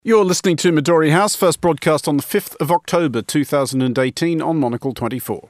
You're listening to Midori House, first broadcast on the 5th of October 2018 on Monocle 24.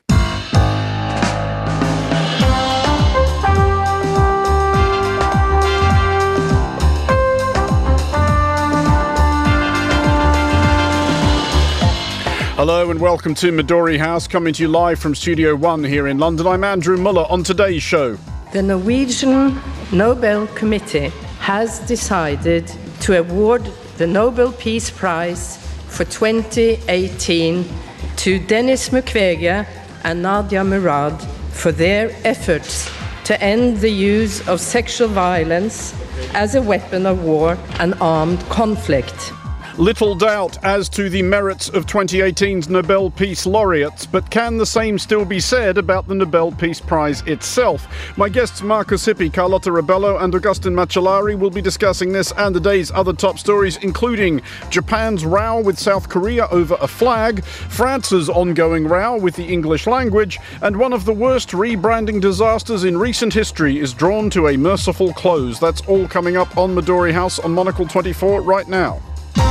Hello and welcome to Midori House, coming to you live from Studio 1 here in London. I'm Andrew Muller. On today's show, the Norwegian Nobel Committee has decided to award the Nobel Peace Prize for 2018 to Denis Mukwege and Nadia Murad for their efforts to end the use of sexual violence as a weapon of war and armed conflict. Little doubt as to the merits of 2018's Nobel Peace Laureates, but can the same still be said about the Nobel Peace Prize itself? My guests Marcus Hippie, Carlotta Rebello and Augustin Macellari will be discussing this and the day's other top stories, including Japan's row with South Korea over a flag, France's ongoing row with the English language, and one of the worst rebranding disasters in recent history is drawn to a merciful close. That's all coming up on Midori House on Monocle 24 right now.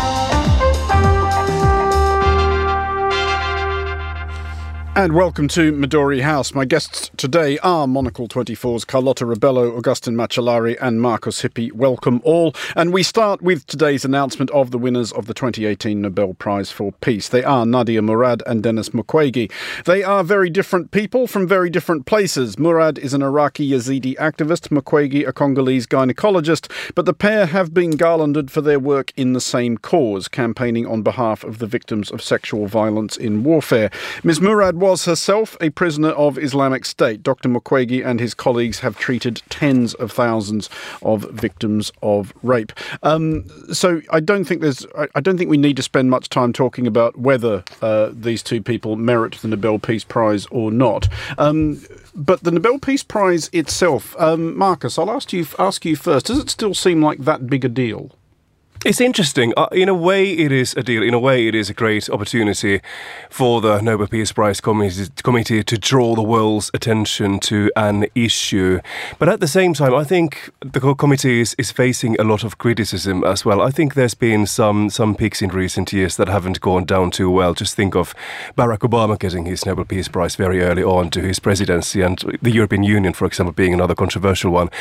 And welcome to Midori House. My guests today are Monocle 24's Carlotta Rebello, Augustin Macellari and Marcus Hippie. Welcome all. And we start with today's announcement of the winners of the 2018 Nobel Prize for Peace. They are Nadia Murad and Denis Mukwege. They are very different people from very different places. Murad is an Iraqi Yazidi activist, Mukwege a Congolese gynecologist, but the pair have been garlanded for their work in the same cause, campaigning on behalf of the victims of sexual violence in warfare. Ms. Murad was herself a prisoner of Islamic State. Dr. Mukwege and his colleagues have treated tens of thousands of victims of rape. So I don't think we need to spend much time talking about whether these two people merit the Nobel Peace Prize or not. But the Nobel Peace Prize itself, Marcus, I'll ask you first. Does it still seem like that big a deal? It's interesting. In a way, it is a deal. In a way, it is a great opportunity for the Nobel Peace Prize committee to draw the world's attention to an issue. But at the same time, I think the committee is facing a lot of criticism as well. I think there's been some peaks in recent years that haven't gone down too well. Just think of Barack Obama getting his Nobel Peace Prize very early on to his presidency, and the European Union, for example, being another controversial one.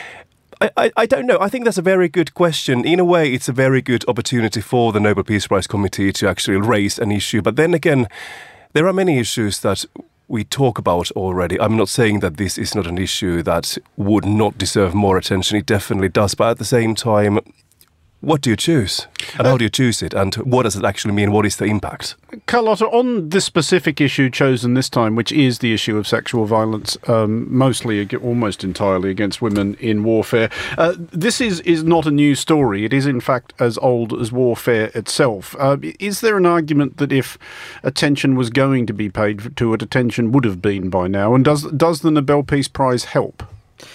I don't know. I think that's a very good question. In a way, it's a very good opportunity for the Nobel Peace Prize Committee to actually raise an issue. But then again, there are many issues that we talk about already. I'm not saying that this is not an issue that would not deserve more attention. It definitely does. But at the same time, what do you choose? And how do you choose it? And what does it actually mean? What is the impact? Carlotta, on this specific issue chosen this time, which is the issue of sexual violence, mostly, almost entirely against women in warfare, this is not a new story. It is, in fact, as old as warfare itself. Is there an argument that if attention was going to be paid to it, attention would have been by now? And does the Nobel Peace Prize help?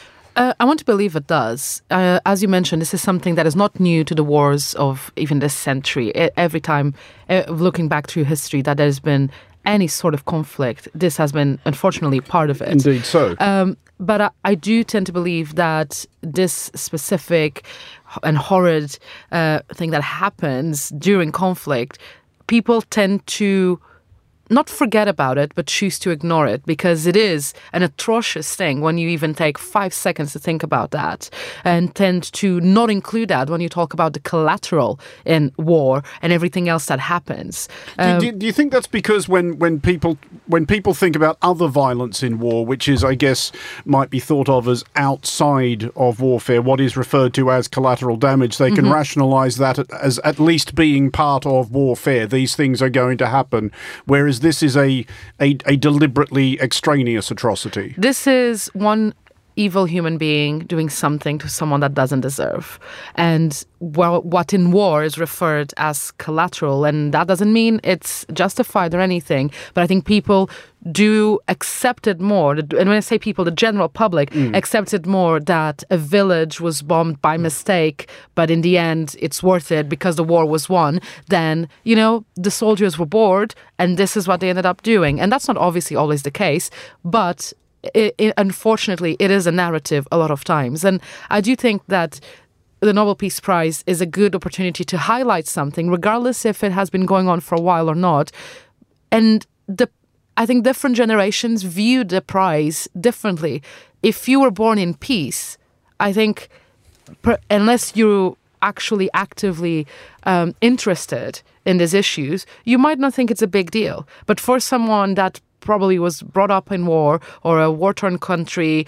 I want to believe it does. As you mentioned, this is something that is not new to the wars of even this century. Every time, looking back through history, that there's been any sort of conflict, this has been, unfortunately, part of it. Indeed so. But I do tend to believe that this specific and horrid thing that happens during conflict, people tend to not forget about it, but choose to ignore it, because it is an atrocious thing when you even take 5 seconds to think about that, and tend to not include that when you talk about the collateral in war and everything else that happens. Do you think that's because when people think about other violence in war, which is, I guess, might be thought of as outside of warfare, what is referred to as collateral damage, they can rationalise that as at least being part of warfare? These things are going to happen, whereas this is a deliberately extraneous atrocity. This is one evil human being doing something to someone that doesn't deserve. And what in war is referred as collateral, and that doesn't mean it's justified or anything, but I think people do accept it more. And when I say people, the general public accepts it more, that a village was bombed by mistake, but in the end it's worth it because the war was won, then, you know, the soldiers were bored and this is what they ended up doing. And that's not obviously always the case, but unfortunately, it is a narrative a lot of times. And I do think that the Nobel Peace Prize is a good opportunity to highlight something, regardless if it has been going on for a while or not. And I think different generations view the prize differently. If you were born in peace, I think unless you actually actively interested in these issues, you might not think it's a big deal. But for someone that probably was brought up in war or a war-torn country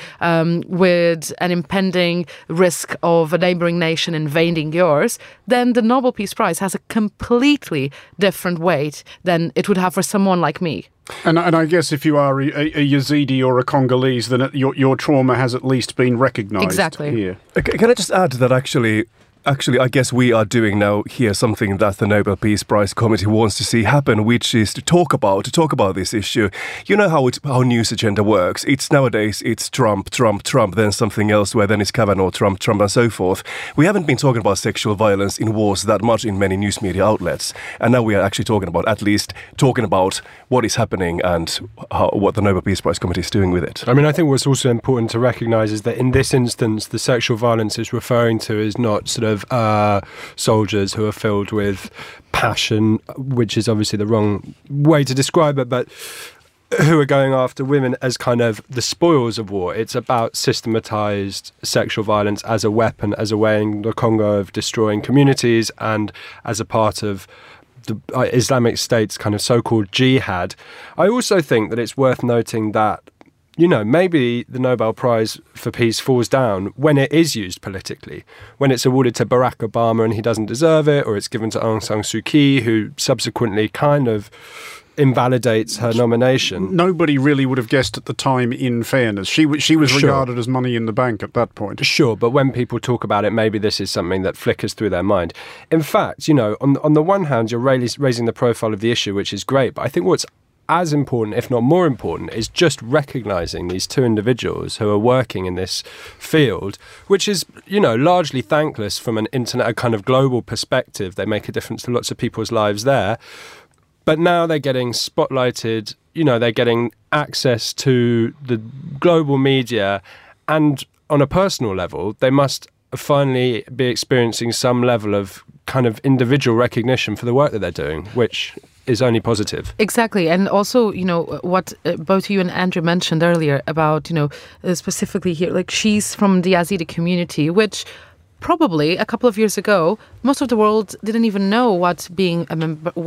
with an impending risk of a neighboring nation invading yours, then the Nobel Peace Prize has a completely different weight than it would have for someone like me. And I guess if you are a Yazidi or a Congolese, then your trauma has at least been recognised here. Can I just add that actually, I guess we are doing now here something that the Nobel Peace Prize Committee wants to see happen, which is to talk about this issue. You know how news agenda works. Nowadays it's Trump, then something else, where then it's Kavanaugh, Trump, and so forth. We haven't been talking about sexual violence in wars that much in many news media outlets, and now we are actually talking about what is happening and what the Nobel Peace Prize Committee is doing with it. I mean, I think what's also important to recognise is that in this instance, the sexual violence it's referring to is not sort of soldiers who are filled with passion, which is obviously the wrong way to describe it, but who are going after women as kind of the spoils of war. It's about systematised sexual violence as a weapon, as a way in the Congo of destroying communities and as a part of the Islamic State's kind of so-called jihad. I also think that it's worth noting that maybe the Nobel Prize for Peace falls down when it is used politically, when it's awarded to Barack Obama and he doesn't deserve it, or it's given to Aung San Suu Kyi, who subsequently kind of invalidates her nomination. Nobody really would have guessed at the time, in fairness. She was regarded as money in the bank at that point. Sure, but when people talk about it, maybe this is something that flickers through their mind. In fact, on the one hand, you're raising the profile of the issue, which is great, but I think what's as important, if not more important, is just recognising these two individuals who are working in this field, which is, largely thankless from an a kind of global perspective. They make a difference to lots of people's lives there. But now they're getting spotlighted, they're getting access to the global media, and on a personal level, they must finally be experiencing some level of kind of individual recognition for the work that they're doing, which is only positive. Exactly. And also, what both you and Andrew mentioned earlier about, specifically here, like she's from the Yazidi community, which probably a couple of years ago, most of the world didn't even know what being a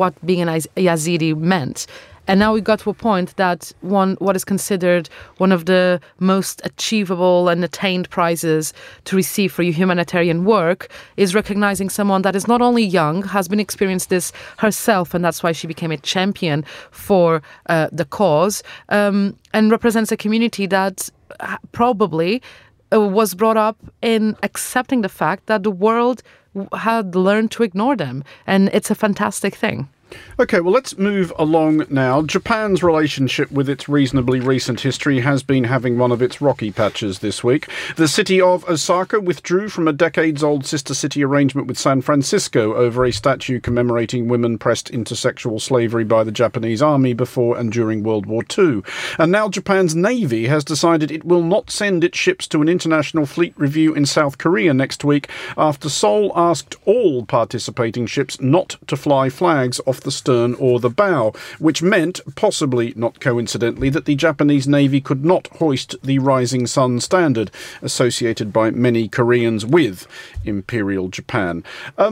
Yazidi meant. And now we got to a point that what is considered one of the most achievable and attained prizes to receive for your humanitarian work is recognizing someone that is not only young, has been experienced this herself, and that's why she became a champion for the cause, and represents a community that probably was brought up in accepting the fact that the world had learned to ignore them. And it's a fantastic thing. OK, well, let's move along now. Japan's relationship with its reasonably recent history has been having one of its rocky patches this week. The city of Osaka withdrew from a decades-old sister city arrangement with San Francisco over a statue commemorating women pressed into sexual slavery by the Japanese army before and during World War II. And now Japan's Navy has decided it will not send its ships to an international fleet review in South Korea next week after Seoul asked all participating ships not to fly flags off the stern or the bow, which meant, possibly not coincidentally, that the Japanese Navy could not hoist the Rising Sun standard associated by many Koreans with Imperial Japan.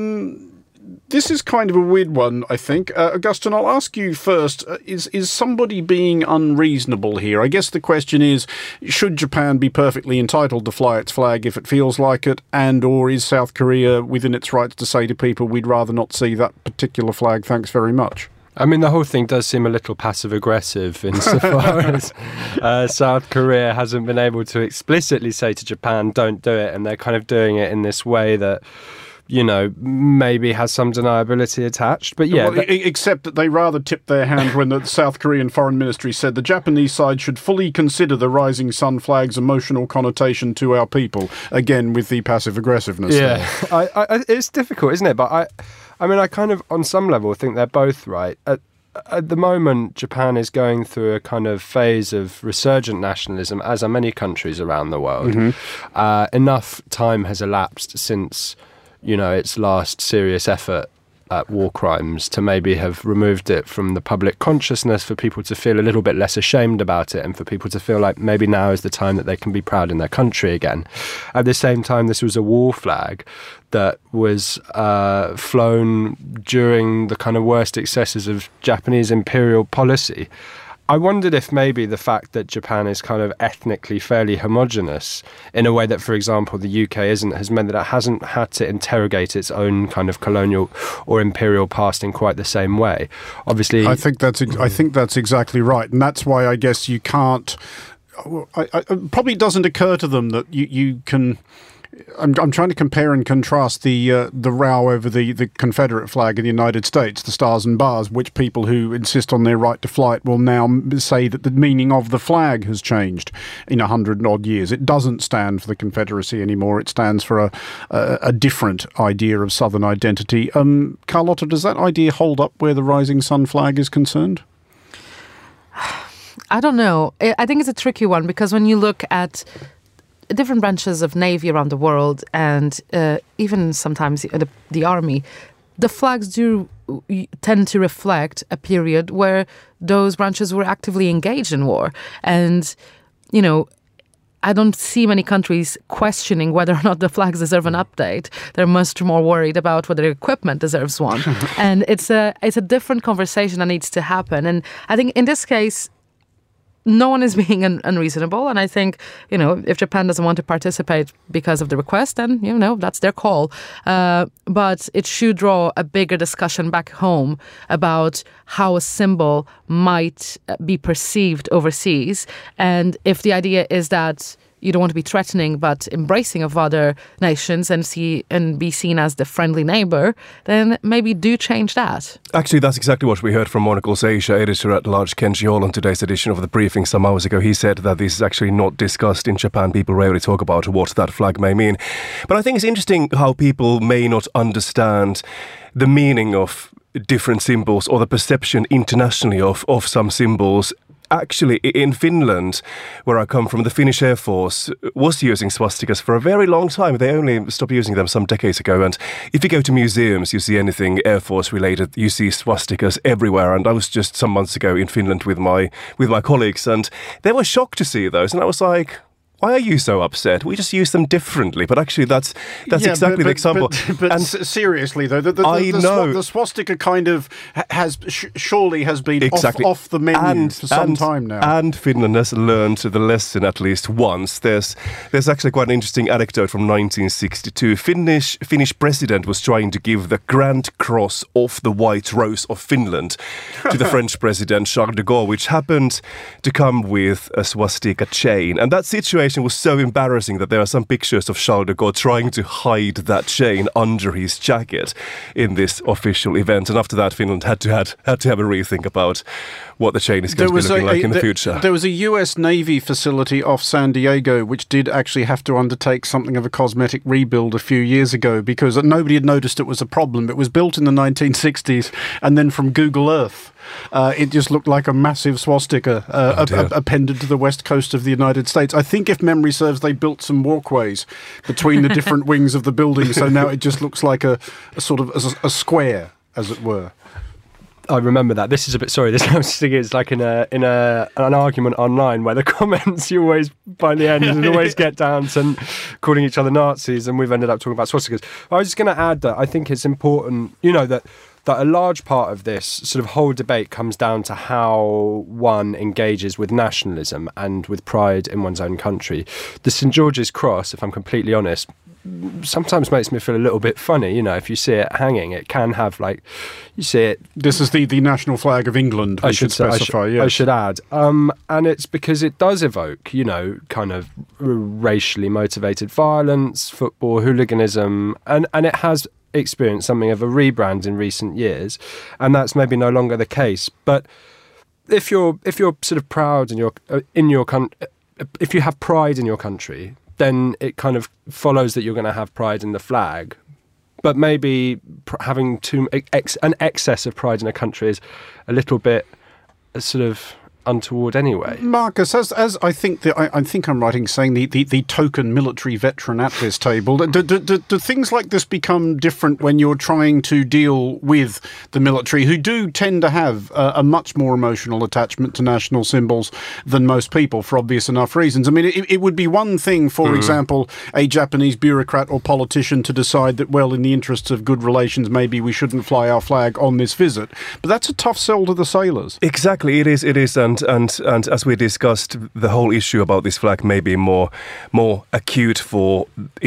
This is kind of a weird one, I think. Augustine, I'll ask you first. Is somebody being unreasonable here? I guess the question is, should Japan be perfectly entitled to fly its flag if it feels like it? And or is South Korea within its rights to say to people, we'd rather not see that particular flag, thanks very much? I mean, the whole thing does seem a little passive-aggressive insofar as South Korea hasn't been able to explicitly say to Japan, don't do it, and they're kind of doing it in this way that maybe has some deniability attached. But yeah. Well, except that they rather tipped their hand when the South Korean Foreign Ministry said the Japanese side should fully consider the Rising Sun flag's emotional connotation to our people. Again, with the passive aggressiveness. Yeah, it's difficult, isn't it? But I mean, I kind of, on some level, think they're both right. at the moment, Japan is going through a kind of phase of resurgent nationalism, as are many countries around the world. Enough time has elapsed since, its last serious effort at war crimes to maybe have removed it from the public consciousness for people to feel a little bit less ashamed about it and for people to feel like maybe now is the time that they can be proud in their country again. At the same time, this was a war flag that was flown during the kind of worst excesses of Japanese imperial policy. I wondered if maybe the fact that Japan is kind of ethnically fairly homogenous in a way that, for example, the UK isn't, has meant that it hasn't had to interrogate its own kind of colonial or imperial past in quite the same way. Obviously, I think that's exactly right, and that's why I guess you can't. It probably doesn't occur to them that you can. I'm trying to compare and contrast the row over the Confederate flag in the United States, the stars and bars, which people who insist on their right to fly it will now say that the meaning of the flag has changed in 100 odd years. It doesn't stand for the Confederacy anymore. It stands for a different idea of Southern identity. Carlotta, does that idea hold up where the Rising Sun flag is concerned? I don't know. I think it's a tricky one because when you look at different branches of Navy around the world and even sometimes the Army, the flags do tend to reflect a period where those branches were actively engaged in war. And, I don't see many countries questioning whether or not the flags deserve an update. They're much more worried about whether the equipment deserves one. And it's a different conversation that needs to happen. And I think in this case, no one is being unreasonable. And I think, if Japan doesn't want to participate because of the request, then, that's their call. But it should draw a bigger discussion back home about how a symbol might be perceived overseas. And if the idea is that you don't want to be threatening but embracing of other nations and be seen as the friendly neighbour, then maybe do change that. Actually, that's exactly what we heard from Monocle's Asia editor-at-large Kenji Hall on today's edition of The Briefing some hours ago. He said that this is actually not discussed in Japan. People rarely talk about what that flag may mean. But I think it's interesting how people may not understand the meaning of different symbols or the perception internationally of some symbols. Actually, in Finland, where I come from, the Finnish Air Force was using swastikas for a very long time. They only stopped using them some decades ago. And if you go to museums, you see anything Air Force related, you see swastikas everywhere. And I was just some months ago in Finland with my colleagues, and they were shocked to see those. And I was like, why are you so upset? We just use them differently. But actually, that's exactly the example. But seriously, though, the swastika kind of surely has been exactly off the menu for some time now. And Finland has learned the lesson at least once. There's actually quite an interesting anecdote from 1962. Finnish president was trying to give the Grand Cross of the White Rose of Finland to the French president Charles de Gaulle, which happened to come with a swastika chain. And that situation was so embarrassing that there are some pictures of Charles de Gaulle trying to hide that chain under his jacket in this official event. And after that, Finland had to have a rethink about what the chain is going to be looking like in the future. There was a US Navy facility off San Diego which did actually have to undertake something of a cosmetic rebuild a few years ago because nobody had noticed it was a problem. It was built in the 1960s and then from Google Earth, it just looked like a massive swastika appended to the west coast of the United States. I think, if memory serves, they built some walkways between the different wings of the building, so now it just looks like a sort of a square, as it were. I remember that. This is a bit sorry. This is like in an argument online where the comments you always by the end and always get down to calling each other Nazis, and we've ended up talking about swastikas. I was just going to add that I think it's important, that a large part of this sort of whole debate comes down to how one engages with nationalism and with pride in one's own country. The St. George's Cross, if I'm completely honest, sometimes makes me feel a little bit funny. If you see it hanging, it can have you see it. This is the national flag of England, we should specify, yes. I should add. And it's because it does evoke, kind of racially motivated violence, football hooliganism, and it has experienced something of a rebrand in recent years, and that's maybe no longer the case. But if you're sort of proud if you have pride in your country, then it kind of follows that you're going to have pride in the flag. But maybe having an excess of pride in a country is a little bit sort of untoward anyway. Marcus, as I think I'm right in saying the token military veteran at this table, do things like this become different when you're trying to deal with the military, who do tend to have a much more emotional attachment to national symbols than most people, for obvious enough reasons? I mean, it would be one thing, for example, a Japanese bureaucrat or politician to decide that, well, in the interests of good relations, maybe we shouldn't fly our flag on this visit. But that's a tough sell to the sailors. Exactly, it is. And as we discussed, the whole issue about this flag may be more acute for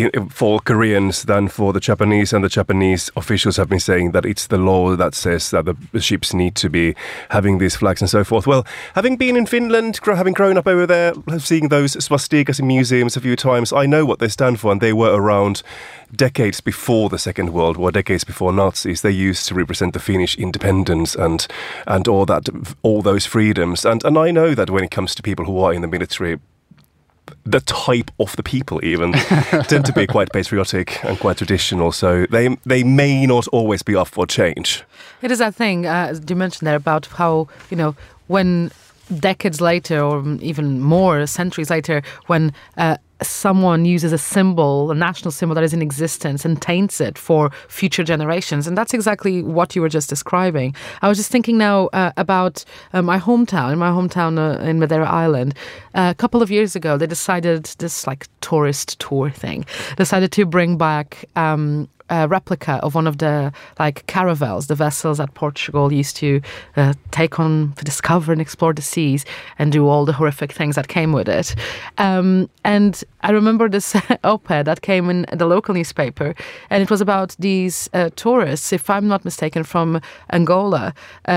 Koreans than for the Japanese, and the Japanese officials have been saying that it's the law that says that the ships need to be having these flags and so forth. Well, having been in Finland, having grown up over there, seeing those swastikas in museums a few times, I know what they stand for, and they were around decades before the Second World War, decades before Nazis. They used to represent the Finnish independence and all those freedoms. And I know that when it comes to people who are in the military, the type of the people even tend to be quite patriotic and quite traditional. So they may not always be up for change. It is that thing, as you mentioned there, about how, when decades later, or even more centuries later, when someone uses a symbol, a national symbol that is in existence, and taints it for future generations. And that's exactly what you were just describing. I was just thinking now about my hometown in Madeira Island. A couple of years ago, they decided, this tourist tour thing, decided to bring back a replica of one of the caravels, the vessels that Portugal used to take on to discover and explore the seas and do all the horrific things that came with it. And I remember this op-ed that came in the local newspaper, and it was about these tourists, if I'm not mistaken, from Angola,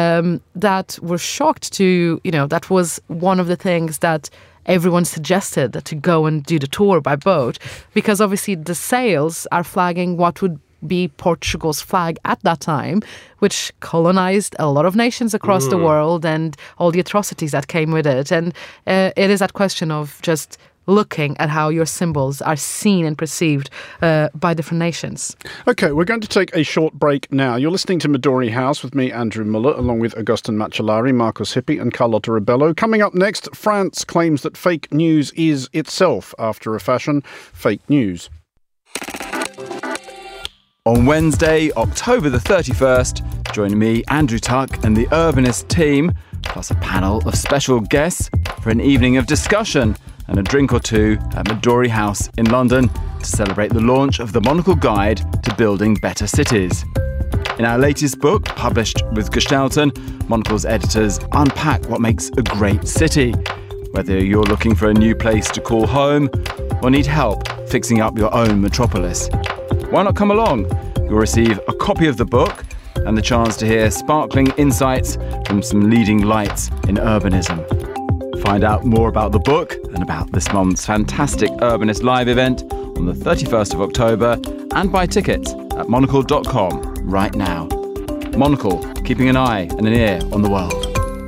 that were shocked to, that was one of the things that everyone suggested, to go and do the tour by boat, because obviously the sails are flagging what would be Portugal's flag at that time, which colonized a lot of nations across the world and all the atrocities that came with it. And it is that question of just looking at how your symbols are seen and perceived by different nations. OK, we're going to take a short break now. You're listening to Midori House with me, Andrew Muller, along with Agustin Macellari, Marcus Hippie and Carlotta Rebello. Coming up next, France claims that fake news is itself, after a fashion, fake news. On Wednesday, October the 31st, join me, Andrew Tuck, and the Urbanist team, plus a panel of special guests for an evening of discussion and a drink or two at Midori House in London to celebrate the launch of the Monocle Guide to Building Better Cities. In our latest book, published with Gestalten, Monocle's editors unpack what makes a great city. Whether you're looking for a new place to call home or need help fixing up your own metropolis, why not come along? You'll receive a copy of the book and the chance to hear sparkling insights from some leading lights in urbanism. Find out more about the book and about this month's fantastic Urbanist live event on the 31st of October, and buy tickets at monocle.com right now. Monocle, keeping an eye and an ear on the world.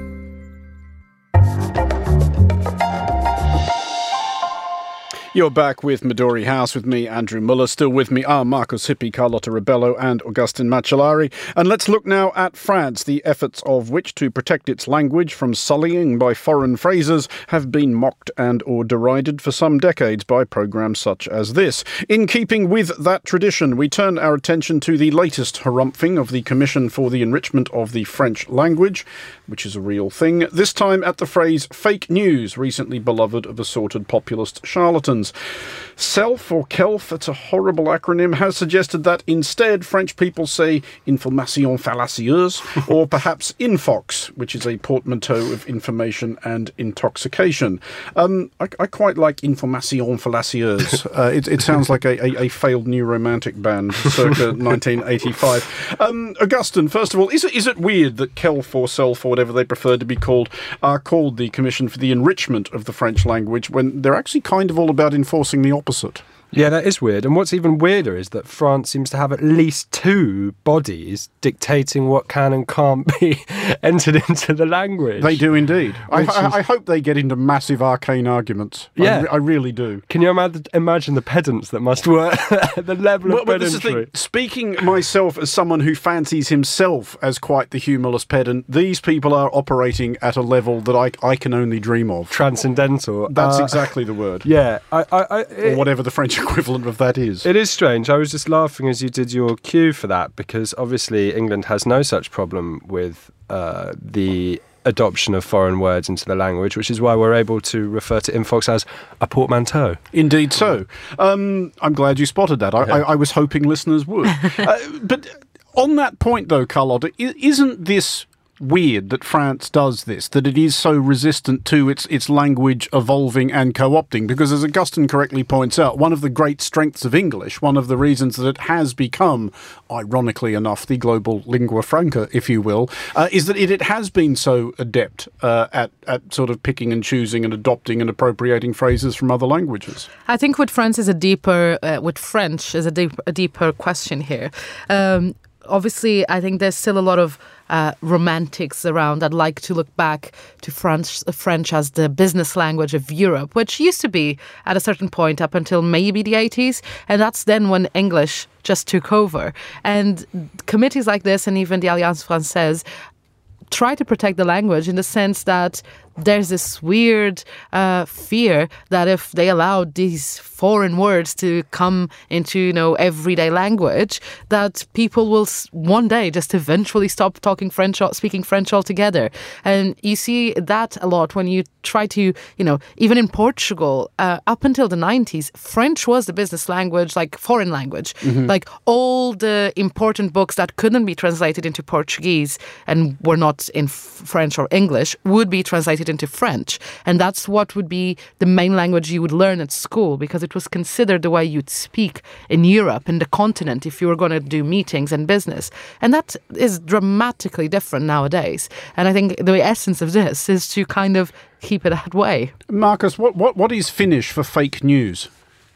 You're back with Midori House with me, Andrew Muller. Still with me are Marcus Hippie, Carlotta Rebello and Agustin Macellari. And let's look now at France, the efforts of which to protect its language from sullying by foreign phrases have been mocked and or derided for some decades by programmes such as this. In keeping with that tradition, we turn our attention to the latest harumphing of the Commission for the Enrichment of the French Language, which is a real thing, this time at the phrase fake news, recently beloved of assorted populist charlatans. SELF, or KELF, it's a horrible acronym, has suggested that instead French people say information fallacieuse, or perhaps infox, which is a portmanteau of information and intoxication. I quite like information fallacieuse. It sounds like a failed new romantic band circa 1985. Agustin, first of all, is it weird that KELF or SELF, or whatever they prefer to be called, are called the Commission for the Enrichment of the French Language when they're actually kind of all about enforcing the opposite? Yeah, that is weird. And what's even weirder is that France seems to have at least 2 bodies dictating what can and can't be entered into the language. They do indeed. I hope they get into massive arcane arguments. Yeah. I really do. Can you imagine the pedants that must work at the level of But this is the pedantry? thing. Speaking myself as someone who fancies himself as quite the humorless pedant, these people are operating at a level that I can only dream of. Transcendental. That's exactly the word. Yeah. Or whatever the French equivalent of that is. It is strange. I was just laughing as you did your cue for that, because obviously England has no such problem with the adoption of foreign words into the language, which is why we're able to refer to Infox as a portmanteau. Indeed so. I'm glad you spotted that. I was hoping listeners would. But on that point, though, Carlotta, isn't this weird that France does this, that it is so resistant to its language evolving and co-opting? Because as Augustine correctly points out, one of the great strengths of English, one of the reasons that it has become, ironically enough, the global lingua franca, if you will, is that it has been so adept at sort of picking and choosing and adopting and appropriating phrases from other languages. I think with French is a deeper question here. Obviously, I think there's still a lot of romantics around that like to look back to French as the business language of Europe, which used to be at a certain point up until maybe the 80s. And that's then when English just took over. And committees like this, and even the Alliance Française, try to protect the language in the sense that there's this weird fear that if they allow these foreign words to come into, everyday language, that people will one day just eventually stop talking French or speaking French altogether. And you see that a lot when you try to, even in Portugal, up until the 90s, French was the business language, like foreign language. Mm-hmm. Like all the important books that couldn't be translated into Portuguese and were not in French or English would be translated into French. And that's what would be the main language you would learn at school, because it was considered the way you'd speak in Europe, in the continent, if you were going to do meetings and business. And that is dramatically different nowadays. And I think the essence of this is to kind of keep it that way. Marcus, what is Finnish for fake news?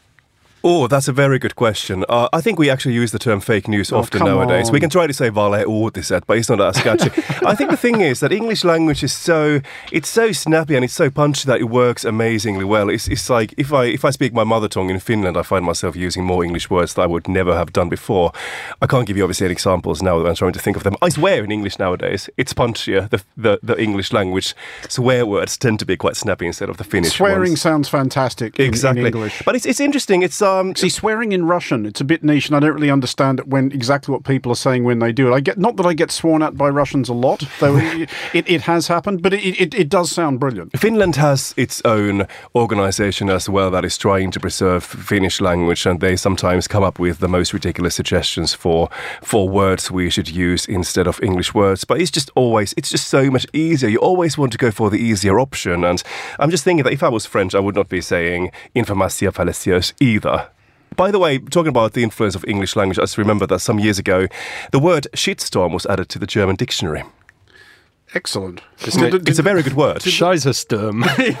Oh, that's a very good question. I think we actually use the term fake news often nowadays. We can try to say valeuutiset, but it's not as catchy. I think the thing is that English language is so snappy and it's so punchy that it works amazingly well. It's like if I speak my mother tongue in Finland, I find myself using more English words that I would never have done before. I can't give you obviously any examples now that I'm trying to think of them. I swear in English nowadays. It's punchier. The English language swear words tend to be quite snappy instead of the Finnish Swearing ones. sounds fantastic in English. But it's interesting. It's See, swearing in Russian, it's a bit niche, and I don't really understand exactly what people are saying when they do it. Not that I get sworn at by Russians a lot, though it has happened, but it does sound brilliant. Finland has its own organisation as well that is trying to preserve Finnish language, and they sometimes come up with the most ridiculous suggestions for words we should use instead of English words. But it's just so much easier. You always want to go for the easier option, and I'm just thinking that if I was French, I would not be saying information fallacieux either. By the way, talking about the influence of English language, I just remember that some years ago, the word shitstorm was added to the German dictionary. Excellent. It's a very good word. Scheissesturm.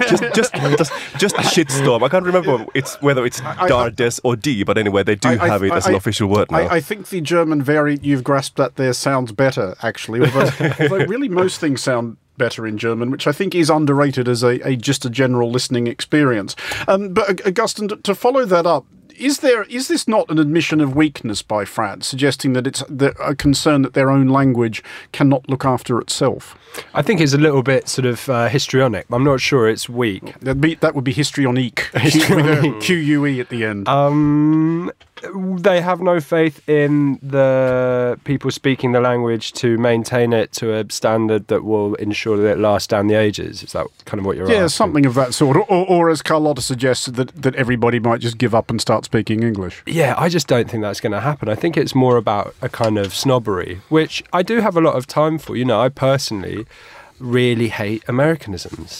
just shitstorm. I can't remember whether it's Dardes or D, but anyway, they do have it as an official word now. I think the German variant you've grasped that there sounds better, actually. Although really most things sound better in German, which I think is underrated as just a general listening experience. But Augustine, to follow that up, is this not an admission of weakness by France, suggesting that it's a concern that their own language cannot look after itself? I think it's a little bit sort of histrionic. I'm not sure it's weak. That would be histrionique. With a QUE at the end. They have no faith in the people speaking the language to maintain it to a standard that will ensure that it lasts down the ages. Is that kind of what you're asking? Yeah, something of that sort. Or as Carlotta suggested, that everybody might just give up and start speaking English. Yeah, I just don't think that's going to happen. I think it's more about a kind of snobbery, which I do have a lot of time for. I personally really hate Americanisms.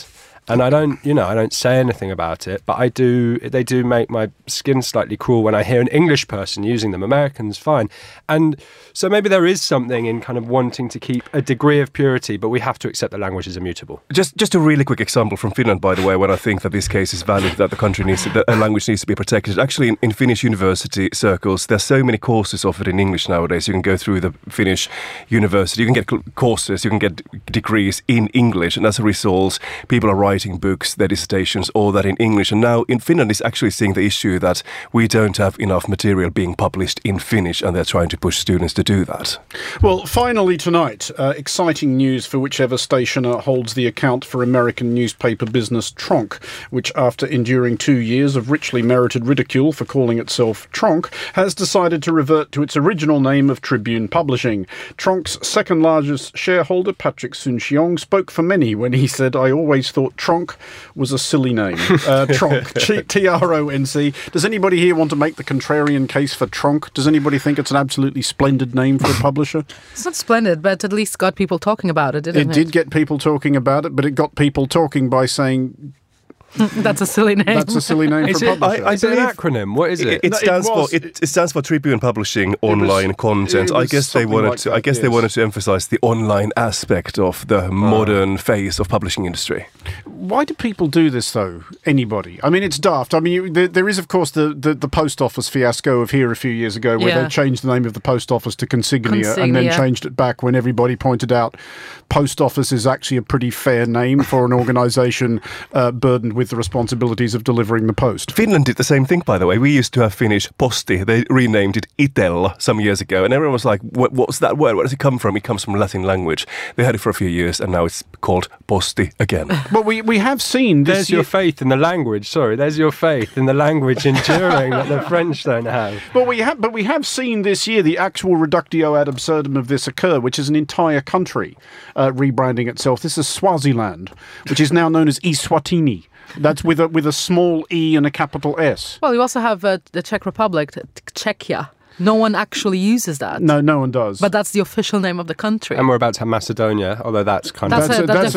And I don't say anything about it, but they do make my skin slightly crawl when I hear an English person using them. Americans, fine. And so maybe there is something in kind of wanting to keep a degree of purity, but we have to accept that language is immutable. Just a really quick example from Finland, by the way, when I think that this case is valid, that a language needs to be protected. Actually, in Finnish university circles, there's so many courses offered in English nowadays. You can go through the Finnish university, you can get courses, you can get degrees in English, and as a result, people are writing books, their dissertations, all that in English. And now in Finland is actually seeing the issue that we don't have enough material being published in Finnish, and they're trying to push students to do that. Well, finally tonight, exciting news for whichever stationer holds the account for American newspaper business Tronc, which after enduring 2 years of richly merited ridicule for calling itself Tronc, has decided to revert to its original name of Tribune Publishing. Tronc's second largest shareholder, Patrick Soon-Shiong, spoke for many when he said, "I always thought Tronc was a silly name." Tronc, T-R-O-N-C. Does anybody here want to make the contrarian case for Tronc? Does anybody think it's an absolutely splendid name for a publisher? It's not splendid, but at least got people talking about it, didn't it? It did get people talking about it, but it got people talking by saying... That's a silly name. That's a silly name for a publisher. Is it an acronym? What is it? It stands for Tribune Publishing Online Content. I guess they wanted to emphasize the online aspect of the modern phase of publishing industry. Why do people do this, though? Anybody? I mean, it's daft. I mean, there is, of course, the post office fiasco of here a few years ago, where they changed the name of the post office to Consignia and then changed it back when everybody pointed out post office is actually a pretty fair name for an organisation burdened with the responsibilities of delivering the post. Finland did the same thing, by the way. We used to have Finnish Posti. They renamed it Itella some years ago, and everyone was like, what's that word? Where does it come from? It comes from Latin language. They had it for a few years, and now it's called Posti again. But we have seen this. There's your faith in the language. Sorry, there's your faith in the language enduring that the French don't have. But we have seen this year the actual reductio ad absurdum of this occur, which is an entire country rebranding itself. This is Swaziland, which is now known as Eswatini. That's with a small E and a capital S. Well, you also have the Czech Republic, Czechia. No one actually uses that. No one does. But that's the official name of the country. And we're about to have Macedonia, although that's kind of... That's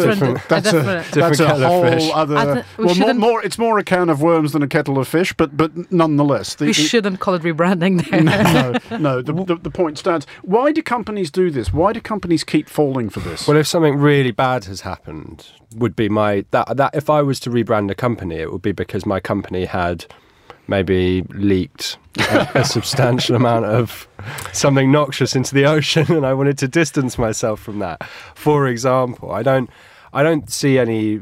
a whole other... It's more a can of worms than a kettle of fish, but nonetheless... We shouldn't call it rebranding there. No, the point stands. Why do companies do this? Why do companies keep falling for this? Well, if something really bad has happened, would be that if I was to rebrand a company, it would be because my company had maybe leaked a substantial amount of something noxious into the ocean, and I wanted to distance myself from that. For example, I don't see any...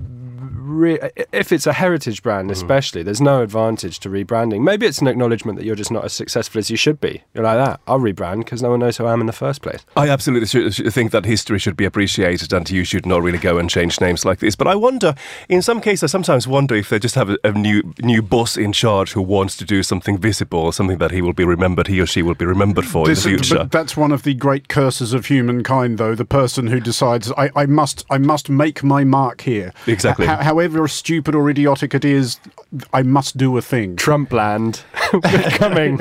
if it's a heritage brand especially, there's no advantage to rebranding. Maybe it's an acknowledgement that you're just not as successful as you should be. You're like that. I'll rebrand because no one knows who I am in the first place. I absolutely think that history should be appreciated and you should not really go and change names like this. But I wonder, in some cases, I sometimes wonder if they just have a new boss in charge who wants to do something visible, something that he or she will be remembered for in the future. But that's one of the great curses of humankind, though, the person who decides, I must make my mark here. Exactly. However stupid or idiotic it is, I must do a thing. Trumpland coming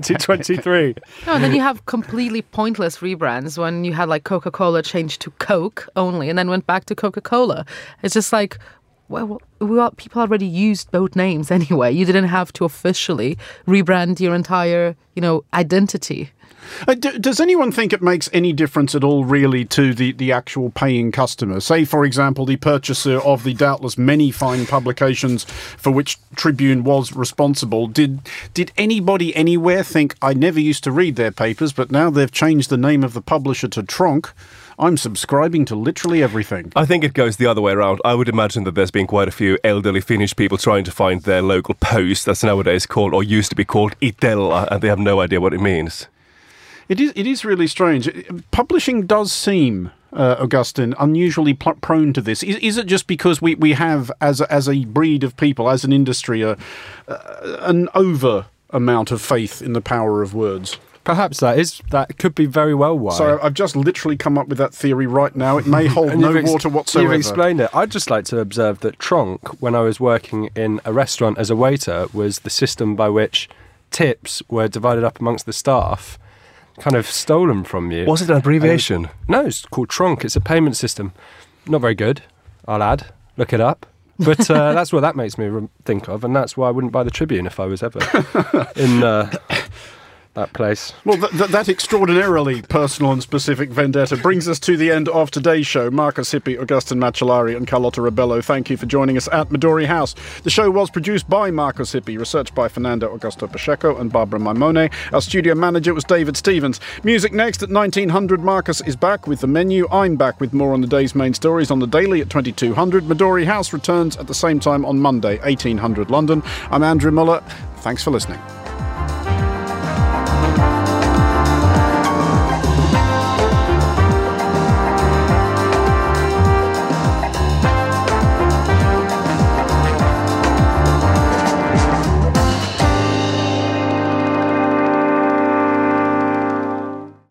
2023. No, and then you have completely pointless rebrands when you had like Coca-Cola changed to Coke only and then went back to Coca-Cola. It's just like, well, people already used both names anyway. You didn't have to officially rebrand your entire, identity. Does anyone think it makes any difference at all, really, to the actual paying customer? Say, for example, the purchaser of the doubtless many fine publications for which Tribune was responsible. Did anybody anywhere think, I never used to read their papers, but now they've changed the name of the publisher to Tronc, I'm subscribing to literally everything? I think it goes the other way around. I would imagine that there's been quite a few elderly Finnish people trying to find their local post that's nowadays called, or used to be called, Itella, and they have no idea what it means. It is really strange. Publishing does seem, Augustine, unusually prone to this. Is it just because we have, as a breed of people, as an industry, an over amount of faith in the power of words? Perhaps that could be very well why. So I've just literally come up with that theory right now. It may hold no water whatsoever. You've explained it. I'd just like to observe that Tronc, when I was working in a restaurant as a waiter, was the system by which tips were divided up amongst the staff, kind of stolen from you. Was it an abbreviation? No, it's called Tronc. It's a payment system. Not very good, I'll add. Look it up. But that's what that makes me think of, and that's why I wouldn't buy the Tribune if I was ever in that place. Well, that extraordinarily personal and specific vendetta brings us to the end of today's show. Marcus Hippie, Augustin Macellari and Carlotta Rebello, thank you for joining us at Midori House. The show was produced by Marcus Hippie, researched by Fernando Augusto Pacheco and Barbara Maimone. Our studio manager was David Stevens. Music next at 1900. Marcus is back with The Menu. I'm back with more on the day's main stories on the Daily at 2200. Midori House returns at the same time on Monday, 1800 London. I'm Andrew Muller. Thanks for listening.